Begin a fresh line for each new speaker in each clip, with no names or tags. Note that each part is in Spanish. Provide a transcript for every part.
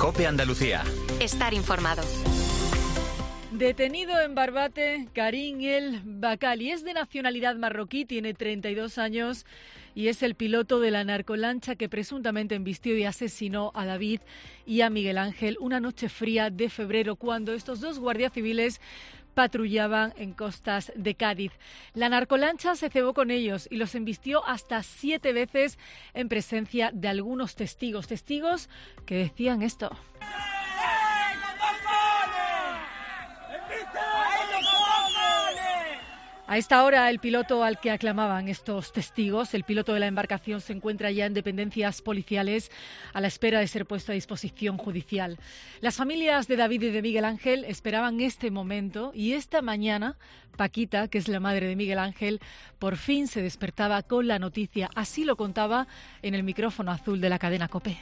COPE Andalucía.
Estar informado.
Detenido en Barbate, Karim El Bakali es de nacionalidad marroquí, tiene 32 años y es el piloto de la narcolancha que presuntamente embistió y asesinó a David y a Miguel Ángel una noche fría de febrero, cuando estos dos guardias civiles patrullaban en costas de Cádiz. La narcolancha se cebó con ellos y los embistió hasta 7 veces en presencia de algunos testigos que decían esto. A esta hora, el piloto al que aclamaban estos testigos, el piloto de la embarcación, se encuentra ya en dependencias policiales a la espera de ser puesto a disposición judicial. Las familias de David y de Miguel Ángel esperaban este momento y esta mañana Paquita, que es la madre de Miguel Ángel, por fin se despertaba con la noticia. Así lo contaba en el micrófono azul de la cadena COPE.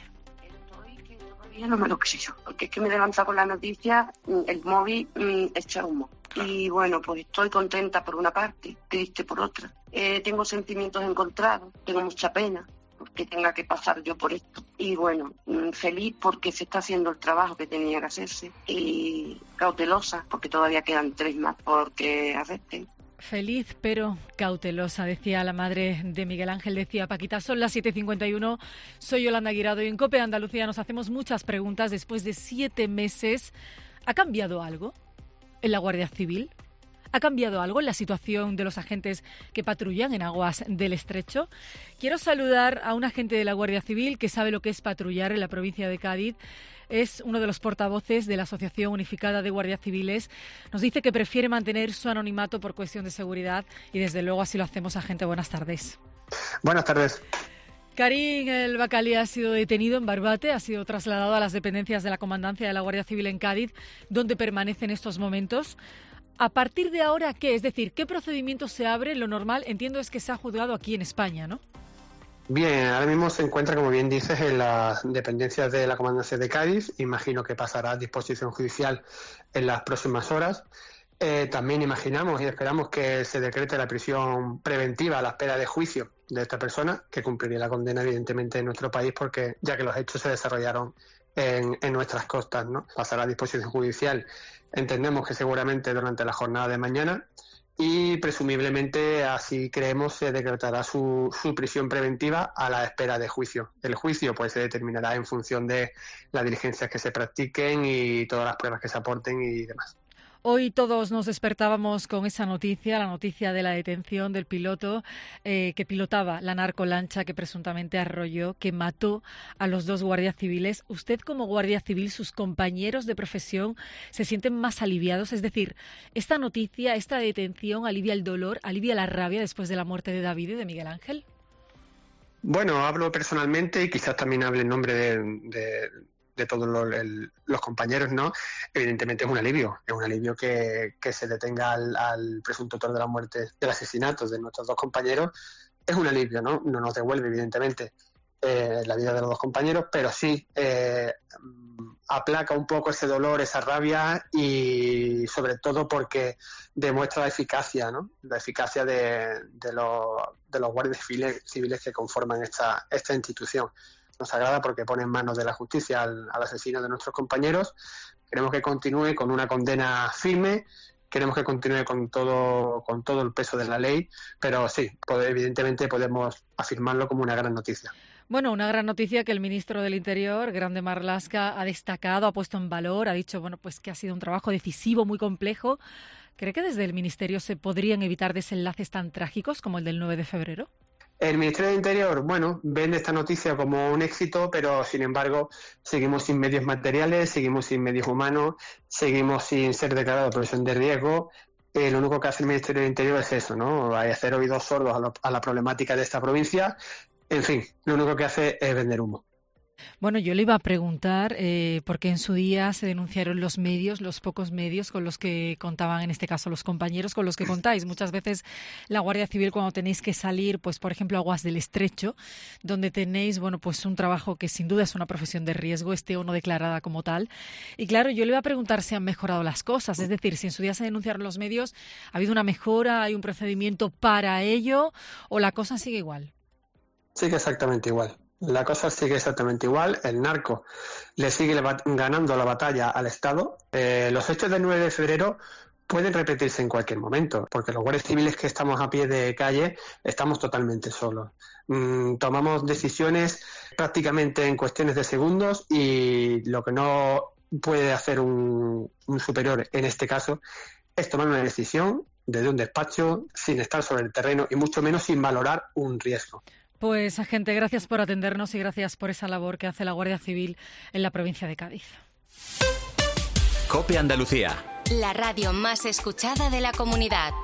Todavía no me lo creo, porque es que me he levantado con la noticia, el móvil echa humo. Y bueno, pues estoy contenta por una parte, triste por otra. Tengo sentimientos encontrados, tengo mucha pena porque tenga que pasar yo por esto. Y bueno, feliz porque se está haciendo el trabajo que tenía que hacerse. Y cautelosa porque todavía quedan 3 más porque arresten.
Feliz pero cautelosa, decía la madre de Miguel Ángel, decía Paquita. Son las 7:51, soy Yolanda Guirado y en COPE Andalucía nos hacemos muchas preguntas después de 7 meses. ¿Ha cambiado algo en la Guardia Civil? ¿Ha cambiado algo en la situación de los agentes que patrullan en aguas del Estrecho? Quiero saludar a un agente de la Guardia Civil que sabe lo que es patrullar en la provincia de Cádiz. Es uno de los portavoces de la Asociación Unificada de Guardias Civiles. Nos dice que prefiere mantener su anonimato por cuestión de seguridad y desde luego así lo hacemos. Agente, buenas tardes.
Buenas tardes.
Karim El Bakali ha sido detenido en Barbate, ha sido trasladado a las dependencias de la Comandancia de la Guardia Civil en Cádiz, donde permanece en estos momentos. ¿A partir de ahora qué? Es decir, ¿qué procedimiento se abre? Lo normal, entiendo, es que se ha juzgado aquí en España, ¿no?
Bien, ahora mismo se encuentra, como bien dices, en las dependencias de la Comandancia de Cádiz. Imagino que pasará a disposición judicial en las próximas horas. También imaginamos y esperamos que se decrete la prisión preventiva a la espera de juicio de esta persona, que cumpliría la condena evidentemente en nuestro país, porque ya que los hechos se desarrollaron en nuestras costas, ¿no? Pasará a disposición judicial, entendemos que seguramente durante la jornada de mañana, y presumiblemente, así creemos, se decretará su prisión preventiva a la espera de juicio. El juicio pues se determinará en función de las diligencias que se practiquen y todas las pruebas que se aporten y demás.
Hoy todos nos despertábamos con esa noticia, la noticia de la detención del piloto que pilotaba la narcolancha que presuntamente arrolló, que mató a los 2 guardias civiles. ¿Usted como guardia civil, sus compañeros de profesión, se sienten más aliviados? Es decir, ¿esta noticia, esta detención alivia el dolor, alivia la rabia después de la muerte de David y de Miguel Ángel?
Bueno, hablo personalmente y quizás también hable en nombre de todos los compañeros, ¿no? Evidentemente es un alivio que se detenga al presunto autor de la muerte, del asesinato de nuestros 2 compañeros. Es un alivio, ¿no? No nos devuelve, evidentemente, la vida de los 2 compañeros, pero sí aplaca un poco ese dolor, esa rabia y sobre todo porque demuestra la eficacia, ¿no? La eficacia de los guardias civiles que conforman esta institución. Nos agrada porque pone en manos de la justicia al asesino de nuestros compañeros. Queremos que continúe con una condena firme, queremos que continúe con todo el peso de la ley, pero sí, evidentemente podemos afirmarlo como una gran noticia.
Bueno, una gran noticia que el ministro del Interior, Grande Marlaska, ha destacado, ha puesto en valor, ha dicho pues que ha sido un trabajo decisivo, muy complejo. ¿Cree que desde el Ministerio se podrían evitar desenlaces tan trágicos como el del 9 de febrero?
El Ministerio del Interior, vende esta noticia como un éxito, pero sin embargo seguimos sin medios materiales, seguimos sin medios humanos, seguimos sin ser declarado profesión de riesgo. Lo único que hace el Ministerio del Interior es eso, ¿no? Hacer oídos sordos a la problemática de esta provincia. En fin, lo único que hace es vender humo.
Bueno, yo le iba a preguntar, porque en su día se denunciaron los pocos medios con los que contaban, en este caso los compañeros con los que contáis. Muchas veces la Guardia Civil, cuando tenéis que salir, pues por ejemplo, a aguas del Estrecho, donde tenéis, pues un trabajo que sin duda es una profesión de riesgo, esté o no declarada como tal. Y claro, yo le iba a preguntar si han mejorado las cosas, es decir, si en su día se denunciaron los medios, ¿ha habido una mejora, hay un procedimiento para ello o la cosa sigue igual?
Sigue exactamente igual. La cosa sigue exactamente igual. El narco le sigue ganando la batalla al Estado. Los hechos del 9 de febrero pueden repetirse en cualquier momento, porque los guardias civiles que estamos a pie de calle estamos totalmente solos. Tomamos decisiones prácticamente en cuestiones de segundos y lo que no puede hacer un superior en este caso es tomar una decisión desde un despacho sin estar sobre el terreno y mucho menos sin valorar un riesgo.
Pues, agente, gracias por atendernos y gracias por esa labor que hace la Guardia Civil en la provincia de Cádiz.
COPE Andalucía.
La radio más escuchada de la comunidad.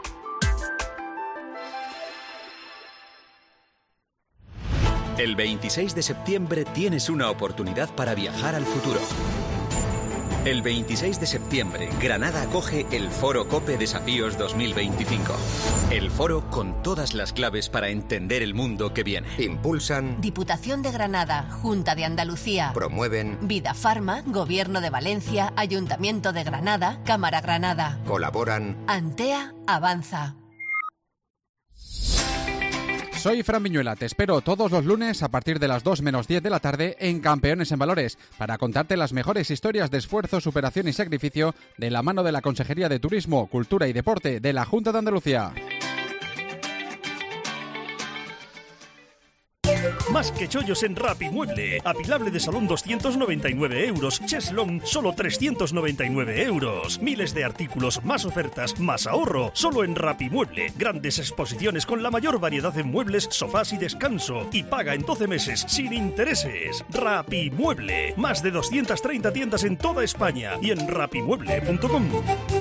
El 26 de septiembre tienes una oportunidad para viajar al futuro. El 26 de septiembre, Granada acoge el Foro COPE Desafíos 2025. El foro con todas las claves para entender el mundo que viene.
Impulsan
Diputación de Granada, Junta de Andalucía.
Promueven
Vida Farma, Gobierno de Valencia, Ayuntamiento de Granada, Cámara Granada.
Colaboran
Antea avanza.
Soy Fran Viñuela, te espero todos los lunes a partir de las 2 menos 10 de la tarde en Campeones en Valores para contarte las mejores historias de esfuerzo, superación y sacrificio de la mano de la Consejería de Turismo, Cultura y Deporte de la Junta de Andalucía.
Más que chollos en Rapimueble. Apilable de salón 299 euros. Cheslong solo 399 euros. Miles de artículos, más ofertas, más ahorro. Solo en Rapimueble. Grandes exposiciones con la mayor variedad de muebles, sofás y descanso. Y paga en 12 meses sin intereses. Rapimueble. Más de 230 tiendas en toda España y en rapimueble.com.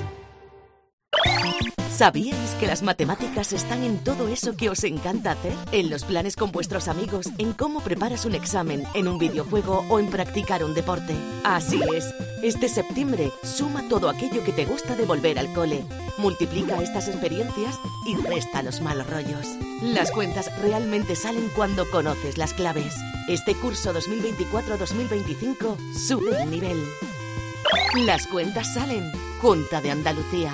¿Sabíais que las matemáticas están en todo eso que os encanta hacer? En los planes con vuestros amigos, en cómo preparas un examen, en un videojuego o en practicar un deporte. Así es. Este septiembre, suma todo aquello que te gusta de volver al cole. Multiplica estas experiencias y resta los malos rollos. Las cuentas realmente salen cuando conoces las claves. Este curso 2024-2025 sube el nivel. Las cuentas salen. Junta de Andalucía.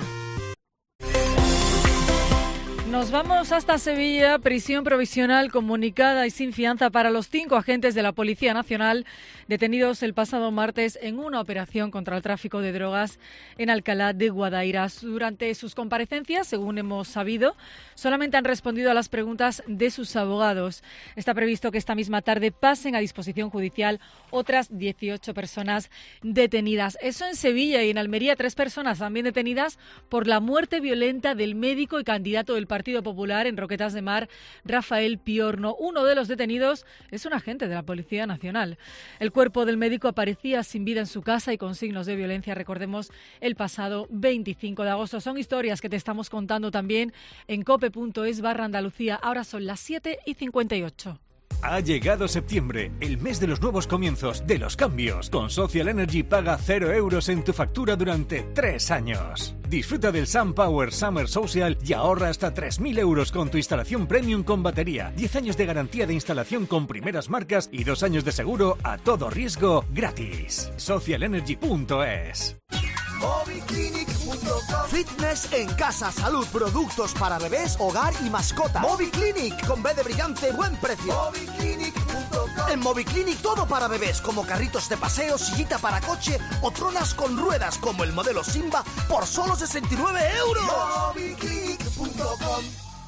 Nos vamos hasta Sevilla. Prisión provisional comunicada y sin fianza para los 5 agentes de la Policía Nacional detenidos el pasado martes en una operación contra el tráfico de drogas en Alcalá de Guadaira. Durante sus comparecencias, según hemos sabido, solamente han respondido a las preguntas de sus abogados. Está previsto que esta misma tarde pasen a disposición judicial otras 18 personas detenidas. Eso en Sevilla. Y en Almería 3 personas también detenidas por la muerte violenta del médico y candidato del Partido Popular en Roquetas de Mar, Rafael Piorno. Uno de los detenidos es un agente de la Policía Nacional. El cuerpo del médico aparecía sin vida en su casa y con signos de violencia, recordemos, el pasado 25 de agosto. Son historias que te estamos contando también en cope.es/Andalucía. Ahora son las 7:58.
Ha llegado septiembre, el mes de los nuevos comienzos, de los cambios. Con Social Energy paga 0 euros en tu factura durante 3 años. Disfruta del SunPower Summer Social y ahorra hasta 3.000 euros con tu instalación premium con batería, 10 años de garantía de instalación con primeras marcas y 2 años de seguro a todo riesgo gratis. Socialenergy.es.
Moviclinic.com. Fitness en casa, salud, productos para bebés, hogar y mascota. Moviclinic, con B de brillante, buen precio. Moviclinic.com. En Moviclinic todo para bebés, como carritos de paseo, sillita para coche o tronas con ruedas, como el modelo Simba, por solo 69 euros. Moviclinic.com.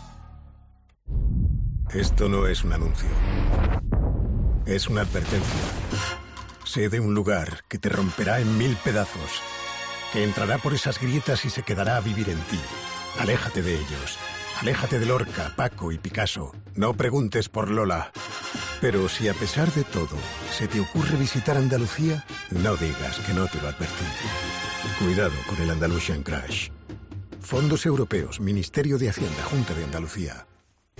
Esto no es un anuncio. Es una advertencia. Sé de un lugar que te romperá en 1000 pedazos, que entrará por esas grietas y se quedará a vivir en ti. Aléjate de ellos. Aléjate de Lorca, Paco y Picasso. No preguntes por Lola. Pero si a pesar de todo se te ocurre visitar Andalucía, no digas que no te lo advertí. Cuidado con el Andalusian Crash. Fondos Europeos, Ministerio de Hacienda, Junta de Andalucía.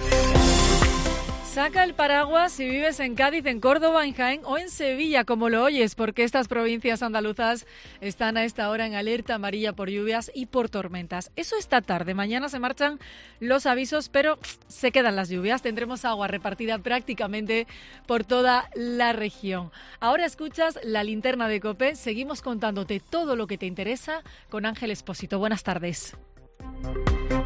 Saca el paraguas si vives en Cádiz, en Córdoba, en Jaén o en Sevilla, como lo oyes, porque estas provincias andaluzas están a esta hora en alerta amarilla por lluvias y por tormentas. Eso esta tarde. Mañana se marchan los avisos, pero se quedan las lluvias. Tendremos agua repartida prácticamente por toda la región. Ahora escuchas la linterna de COPE. Seguimos contándote todo lo que te interesa con Ángel Expósito. Buenas tardes.